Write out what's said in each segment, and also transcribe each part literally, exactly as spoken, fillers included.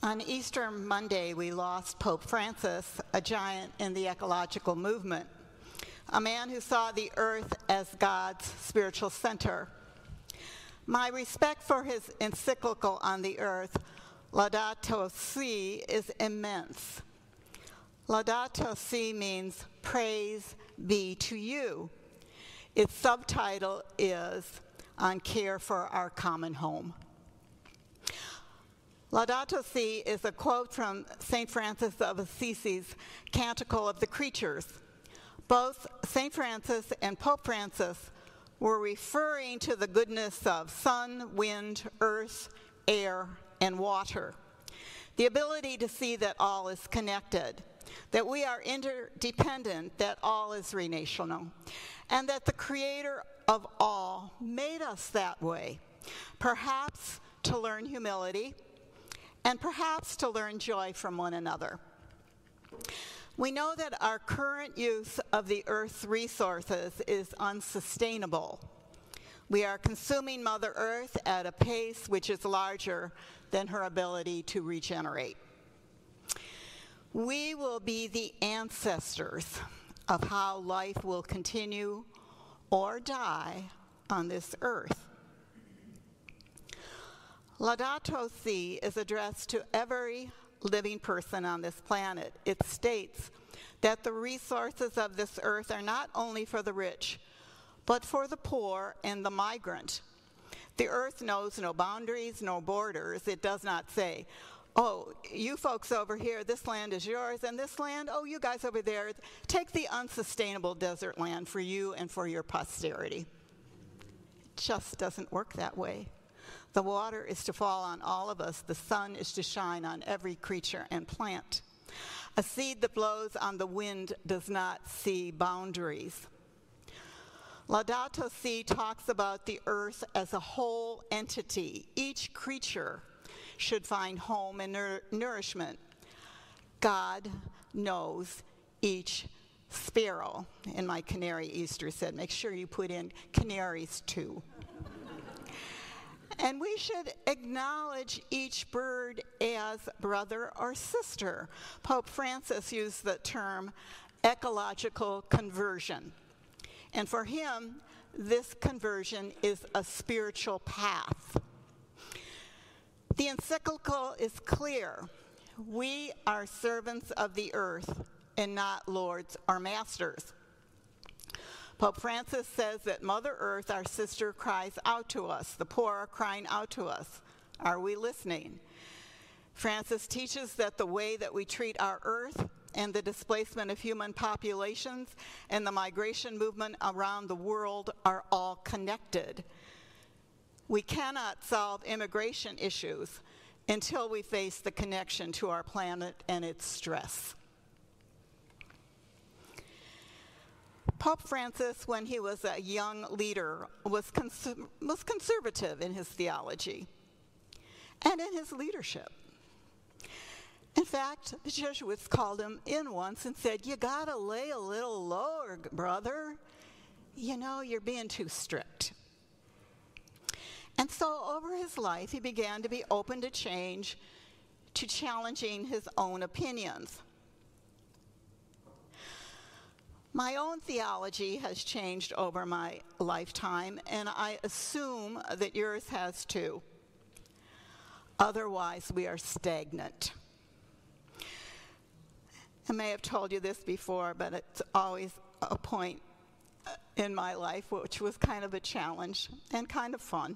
On Easter Monday, we lost Pope Francis, a giant in the ecological movement, a man who saw the earth as God's spiritual center. My respect for his encyclical on the earth, Laudato Si, is immense. Laudato Si means praise be to you. Its subtitle is On Care for Our Common Home. Laudato Si is a quote from Saint Francis of Assisi's Canticle of the Creatures. Both Saint Francis and Pope Francis were referring to the goodness of sun, wind, earth, air, and water. The ability to see that all is connected, that we are interdependent, that all is relational, and that the Creator of all made us that way, perhaps to learn humility, and perhaps to learn joy from one another. We know that our current use of the Earth's resources is unsustainable. We are consuming Mother Earth at a pace which is larger than her ability to regenerate. We will be the ancestors of how life will continue or die on this earth. Laudato Si is addressed to every living person on this planet. It states that the resources of this earth are not only for the rich, but for the poor and the migrant. The earth knows no boundaries, no borders. It does not say, oh, you folks over here, this land is yours, and this land, oh, you guys over there, take the unsustainable desert land for you and for your posterity. It just doesn't work that way. The water is to fall on all of us. The sun is to shine on every creature and plant. A seed that blows on the wind does not see boundaries. Laudato Si talks about the earth as a whole entity. Each creature should find home and nour- nourishment. God knows each sparrow. And my canary Easter said, make sure you put in canaries too. And we should acknowledge each bird as brother or sister. Pope Francis used the term ecological conversion. And for him, this conversion is a spiritual path. The encyclical is clear. We are servants of the earth and not lords or masters. Pope Francis says that Mother Earth, our sister, cries out to us. The poor are crying out to us. Are we listening? Francis teaches that the way that we treat our earth and the displacement of human populations and the migration movement around the world are all connected. We cannot solve immigration issues until we face the connection to our planet and its stress. Pope Francis, when he was a young leader, was, cons- was conservative in his theology and in his leadership. In fact, the Jesuits called him in once and said, you gotta lay a little lower, brother. You know, you're being too strict. And so over his life, he began to be open to change, to challenging his own opinions. My own theology has changed over my lifetime, and I assume that yours has too. Otherwise, we are stagnant. I may have told you this before, but it's always a point in my life which was kind of a challenge and kind of fun.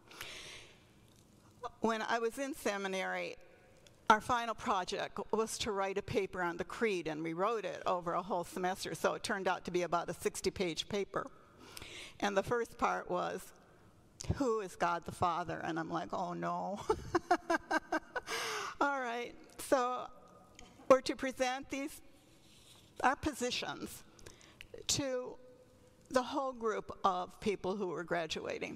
When I was in seminary, our final project was to write a paper on the Creed, and we wrote it over a whole semester, so it turned out to be about a sixty-page paper. And the first part was, who is God the Father? And I'm like, oh no. All right, so we're to present these, our positions to the whole group of people who were graduating.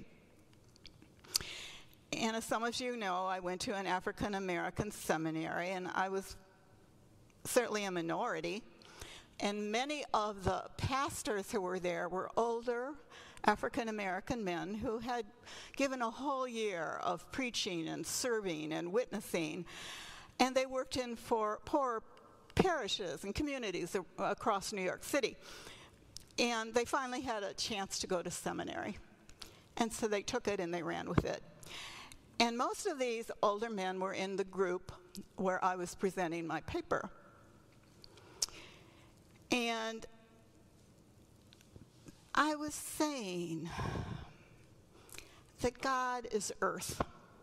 And as some of you know, I went to an African American seminary, and I was certainly a minority. And many of the pastors who were there were older African American men who had given a whole year of preaching and serving and witnessing. And they worked in for poor parishes and communities across New York City. And they finally had a chance to go to seminary. And so they took it and they ran with it. And most of these older men were in the group where I was presenting my paper. And I was saying that God is earth.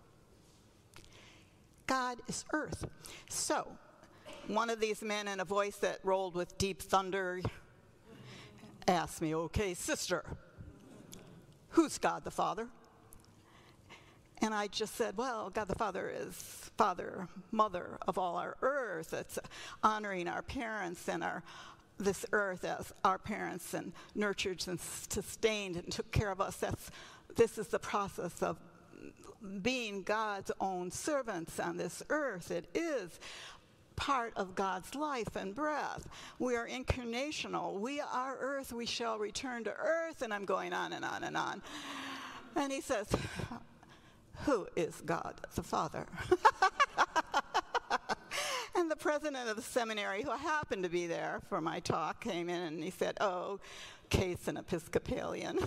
God is earth. So, one of these men in a voice that rolled with deep thunder asked me, "Okay, sister, who's God the Father?" And I just said, well, God the Father is Father, Mother of all our earth. It's honoring our parents and our this earth as our parents and nurtured and sustained and took care of us. That's, this is the process of being God's own servants on this earth. It is part of God's life and breath. We are incarnational. We are earth. We shall return to earth. And I'm going on and on and on. And he says, who is God the Father? And the president of the seminary, who happened to be there for my talk, came in and he said, oh, Kate's an Episcopalian.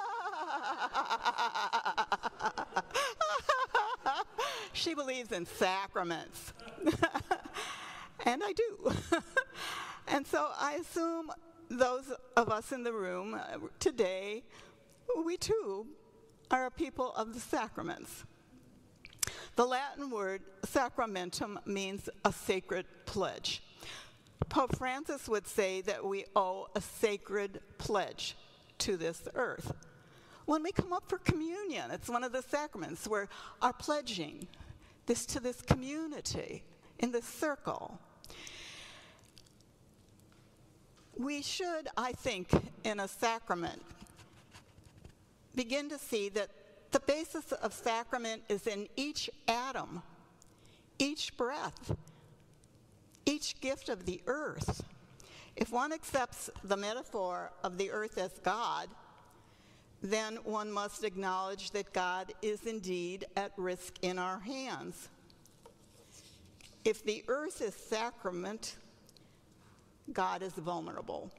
She believes in sacraments. And I do. And so I assume those of us in the room uh, today, we too are a people of the sacraments. The Latin word sacramentum means a sacred pledge. Pope Francis would say that we owe a sacred pledge to this earth. When we come up for communion, it's one of the sacraments where our pledging this to this community in this circle. We should, I think, in a sacrament, begin to see that the basis of sacrament is in each atom, each breath, each gift of the earth. If one accepts the metaphor of the earth as God, then one must acknowledge that God is indeed at risk in our hands. If the earth is sacrament, God is vulnerable.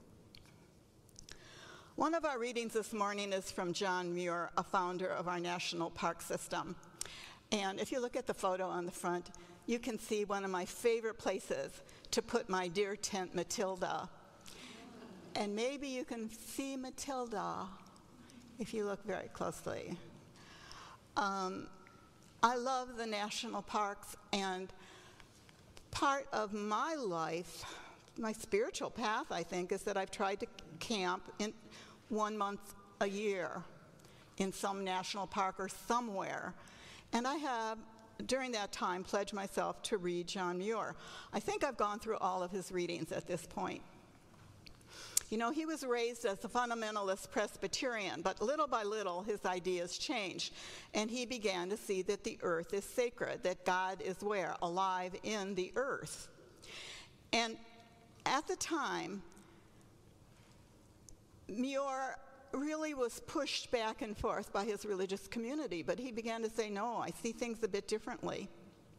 One of our readings this morning is from John Muir, a founder of our national park system. And if you look at the photo on the front, you can see one of my favorite places to put my dear tent, Matilda. And maybe you can see Matilda if you look very closely. Um, I love the national parks, and part of my life, my spiritual path, I think, is that I've tried to camp in one month a year in some national park or somewhere. And I have, during that time, pledged myself to read John Muir. I think I've gone through all of his readings at this point. You know, he was raised as a fundamentalist Presbyterian, but little by little his ideas changed. And he began to see that the earth is sacred, that God is where? Alive in the earth. And at the time, Muir really was pushed back and forth by his religious community, but he began to say, no, I see things a bit differently.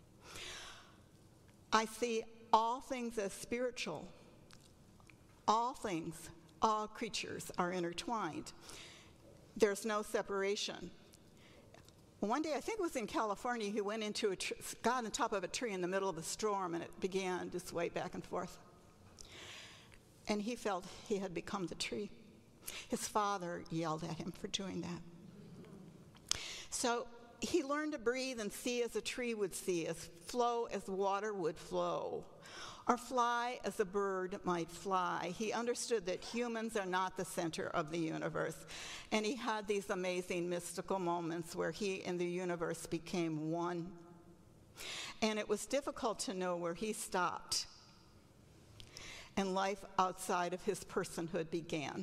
I see all things as spiritual. All things, all creatures are intertwined. There's no separation. One day, I think it was in California, he went into a tr- got on top of a tree in the middle of a storm, and it began to sway back and forth. And he felt he had become the tree. His father yelled at him for doing that. So he learned to breathe and see as a tree would see, as flow as water would flow, or fly as a bird might fly. He understood that humans are not the center of the universe. And he had these amazing mystical moments where he and the universe became one. And it was difficult to know where he stopped and life outside of his personhood began.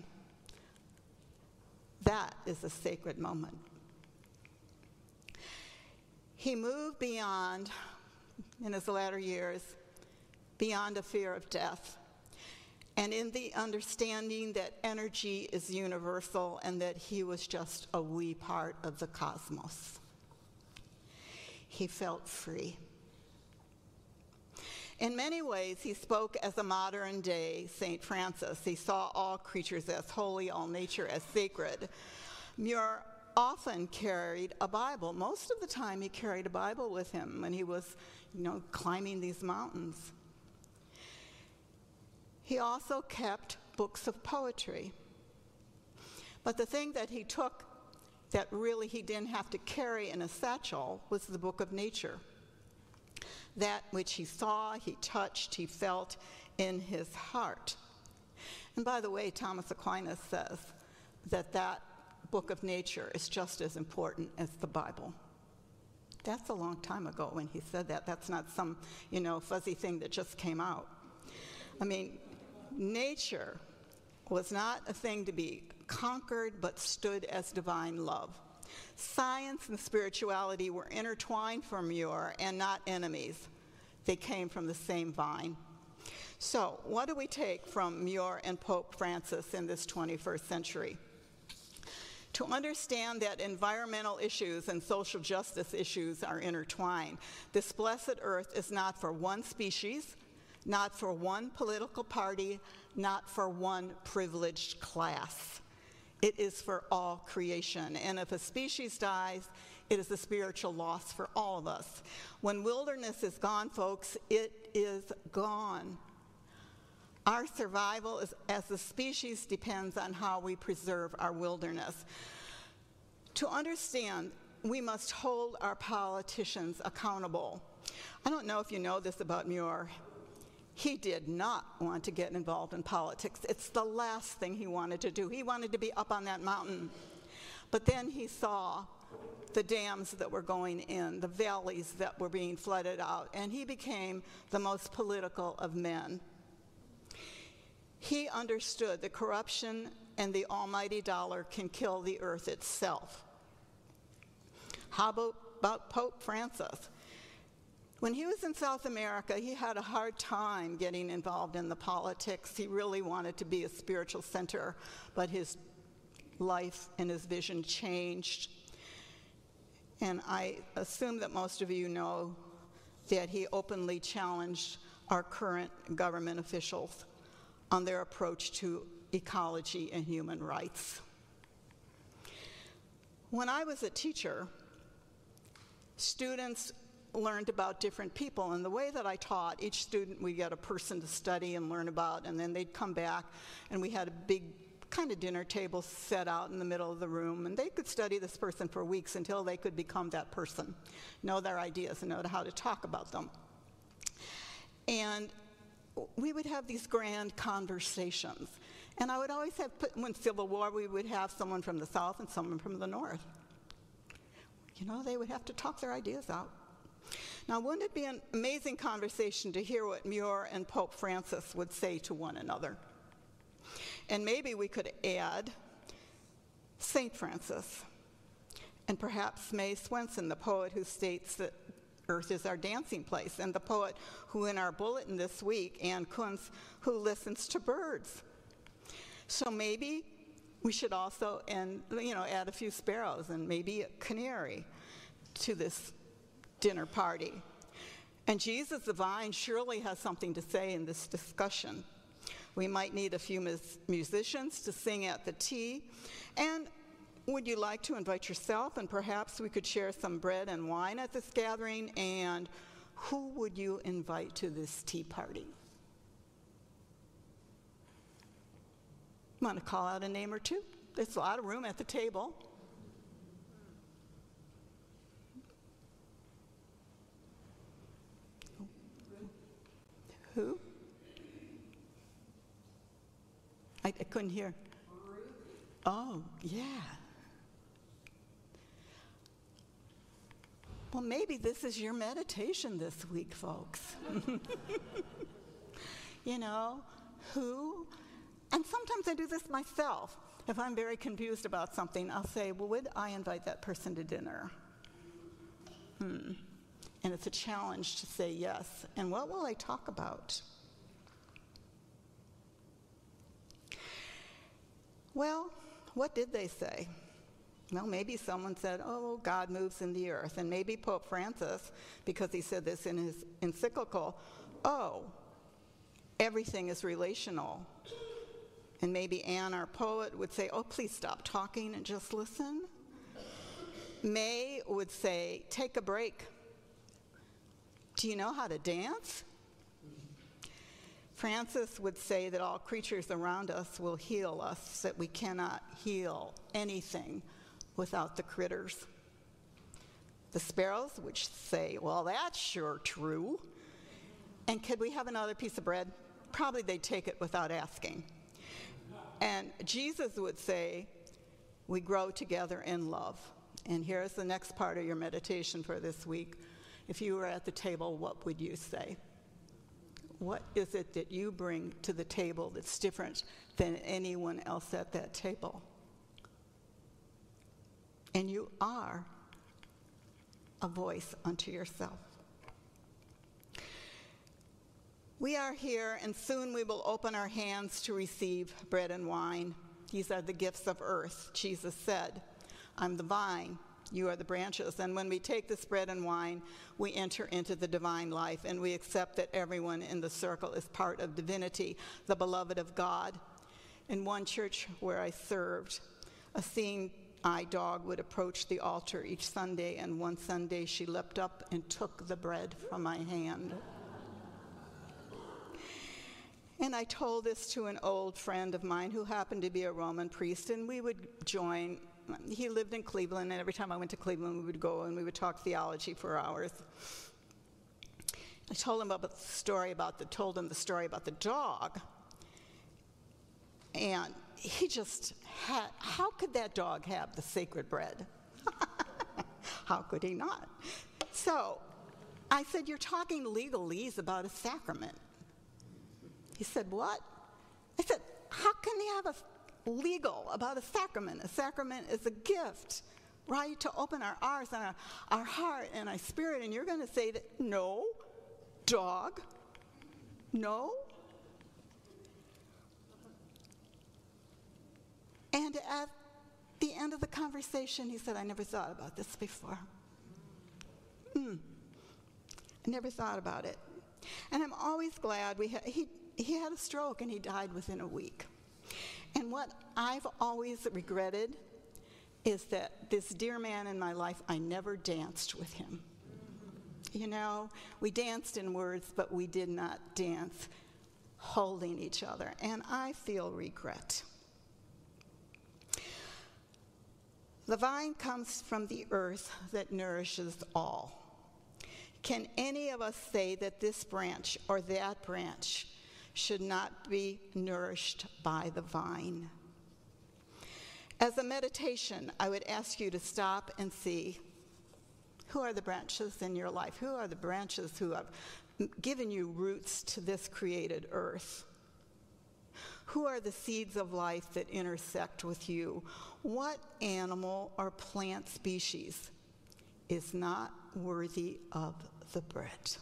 That is a sacred moment. He moved beyond, in his latter years, beyond a fear of death, and in the understanding that energy is universal and that he was just a wee part of the cosmos. He felt free. In many ways, he spoke as a modern-day Saint Francis. He saw all creatures as holy, all nature as sacred. Muir often carried a Bible. Most of the time, he carried a Bible with him when he was, you know, climbing these mountains. He also kept books of poetry. But the thing that he took that really he didn't have to carry in a satchel was the book of nature. That which he saw, he touched, he felt in his heart. And by the way, Thomas Aquinas says that that book of nature is just as important as the Bible. That's a long time ago when he said that. That's not some, you know, fuzzy thing that just came out. I mean, nature was not a thing to be conquered, but stood as divine love. Science and spirituality were intertwined for Muir and not enemies. They came from the same vine. So, what do we take from Muir and Pope Francis in this twenty-first century? To understand that environmental issues and social justice issues are intertwined. This blessed earth is not for one species, not for one political party, not for one privileged class. It is for all creation. And if a species dies, it is a spiritual loss for all of us. When wilderness is gone, folks, it is gone. Our survival is, as a species depends on how we preserve our wilderness. To understand, we must hold our politicians accountable. I don't know if you know this about Muir. He did not want to get involved in politics. It's the last thing he wanted to do. He wanted to be up on that mountain. But then he saw the dams that were going in, the valleys that were being flooded out, and he became the most political of men. He understood that corruption and the almighty dollar can kill the earth itself. How about, about Pope Francis? When he was in South America, he had a hard time getting involved in the politics. He really wanted to be a spiritual center, but his life and his vision changed. And I assume that most of you know that he openly challenged our current government officials on their approach to ecology and human rights. When I was a teacher, students learned about different people, and the way that I taught, each student we get a person to study and learn about, and then they'd come back and we had a big kind of dinner table set out in the middle of the room, and they could study this person for weeks until they could become that person, know their ideas and know how to talk about them. And we would have these grand conversations, and I would always have, when Civil War, we would have someone from the South and someone from the North. You know, they would have to talk their ideas out. Now, wouldn't it be an amazing conversation to hear what Muir and Pope Francis would say to one another? And maybe we could add Saint Francis, and perhaps May Swenson, the poet who states that Earth is our dancing place, and the poet who in our bulletin this week, Ann Kuntz, who listens to birds. So maybe we should also, and you know, add a few sparrows and maybe a canary to this dinner party. And Jesus the Vine surely has something to say in this discussion. We might need a few mus- musicians to sing at the tea. And would you like to invite yourself, and perhaps we could share some bread and wine at this gathering? And who would you invite to this tea party? Want to call out a name or two? There's a lot of room at the table. Who? I, I couldn't hear. Oh, yeah. Well, maybe this is your meditation this week, folks. You know, who? And sometimes I do this myself. If I'm very confused about something, I'll say, well, would I invite that person to dinner? Hmm. And it's a challenge to say yes. And what will I talk about? Well, what did they say? Well, maybe someone said, oh, God moves in the earth. And maybe Pope Francis, because he said this in his encyclical, oh, everything is relational. And maybe Anne, our poet, would say, oh, please stop talking and just listen. May would say, take a break. Do you know how to dance? Francis would say that all creatures around us will heal us, that we cannot heal anything without the critters. The sparrows would say, well, that's sure true. And could we have another piece of bread? Probably they'd take it without asking. And Jesus would say, we grow together in love. And here's the next part of your meditation for this week. If you were at the table, what would you say? What is it that you bring to the table that's different than anyone else at that table? And you are a voice unto yourself. We are here, and soon we will open our hands to receive bread and wine. These are the gifts of earth. Jesus said, I'm the vine, you are the branches. And when we take this bread and wine, we enter into the divine life, and we accept that everyone in the circle is part of divinity, the beloved of God. In one church where I served, a seeing eye dog would approach the altar each Sunday, and one Sunday she leapt up and took the bread from my hand. And I told this to an old friend of mine who happened to be a Roman priest, and we would join. He lived in Cleveland, and every time I went to Cleveland, we would go and we would talk theology for hours. I told him about the story about the told him the story about the dog, and he just had. How could that dog have the sacred bread? How could he not? So I said, "You're talking legalese about a sacrament." He said, "What?" I said, "How can you have a legal about a sacrament? A sacrament is a gift, right? To open our eyes and our, our heart and our spirit." And you're going to say that, no, dog, no. And at the end of the conversation, he said, "I never thought about this before. Hmm. I never thought about it." And I'm always glad we had, he, he had a stroke and he died within a week. And what I've always regretted is that this dear man in my life, I never danced with him. You know, we danced in words, but we did not dance holding each other. And I feel regret. The vine comes from the earth that nourishes all. Can any of us say that this branch or that branch should not be nourished by the vine? As a meditation, I would ask you to stop and see, who are the branches in your life? Who are the branches who have given you roots to this created earth? Who are the seeds of life that intersect with you? What animal or plant species is not worthy of the bread?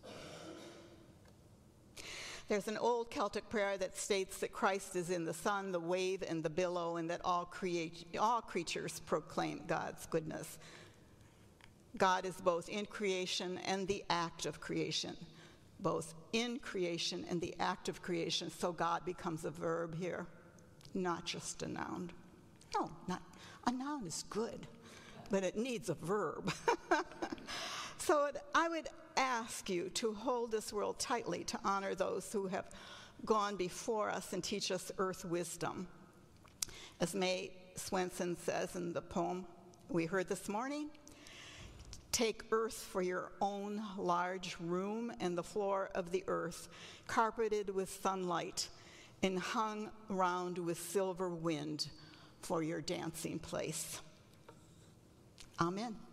There's an old Celtic prayer that states that Christ is in the sun, the wave, and the billow, and that all, create, all creatures proclaim God's goodness. God is both in creation and the act of creation. Both in creation and the act of creation. So God becomes a verb here, not just a noun. No, not a noun is good, but it needs a verb. So it, I would ask you to hold this world tightly, to honor those who have gone before us and teach us earth wisdom. As May Swenson says in the poem we heard this morning, take earth for your own large room, and the floor of the earth, carpeted with sunlight and hung round with silver wind for your dancing place. Amen.